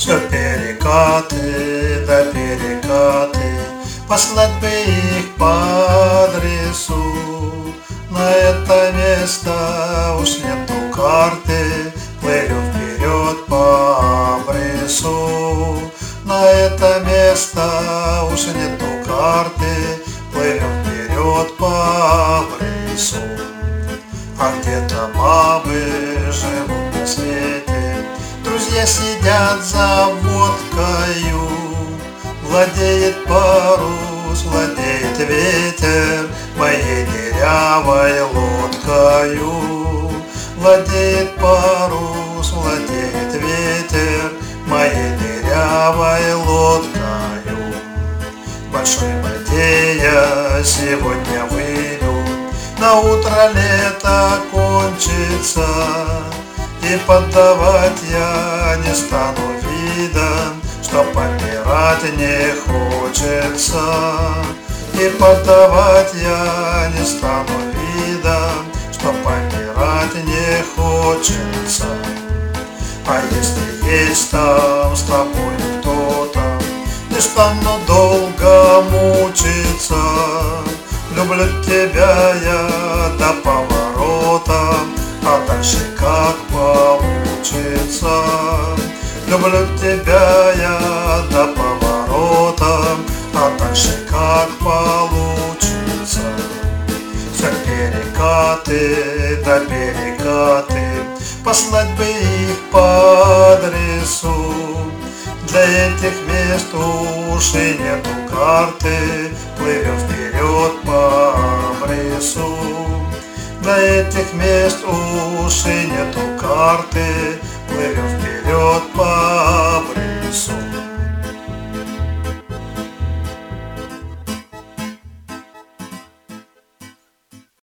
Все перекаты да перекаты, послать бы их по адресу. На это место уж нету карты, плывем вперед по абрису. На это место уж нету карты, плывем вперед по абрису. А где-то бабы живут на свете, друзья сидят за водкою. Владеет парус, владеет ветер моей дырявой лодкою. Владеет парус, владеет ветер моей дырявой лодкою. В большой воде я сегодня выйду, на утро лето кончится, и поддавать я не стану видом, что помирать не хочется. И поддавать я не стану видом, что помирать не хочется. А если есть там с тобой кто-то, не стану долго мучиться. Люблю тебя я до поворота, а дальше как получится. Люблю тебя я до поворота, а дальше как получится. Все перекаты да перекаты, послать бы их по адресу. Для этих мест уж и нету карты, плывем вперед по абрису. Для этих мест уж и нету карты, плывем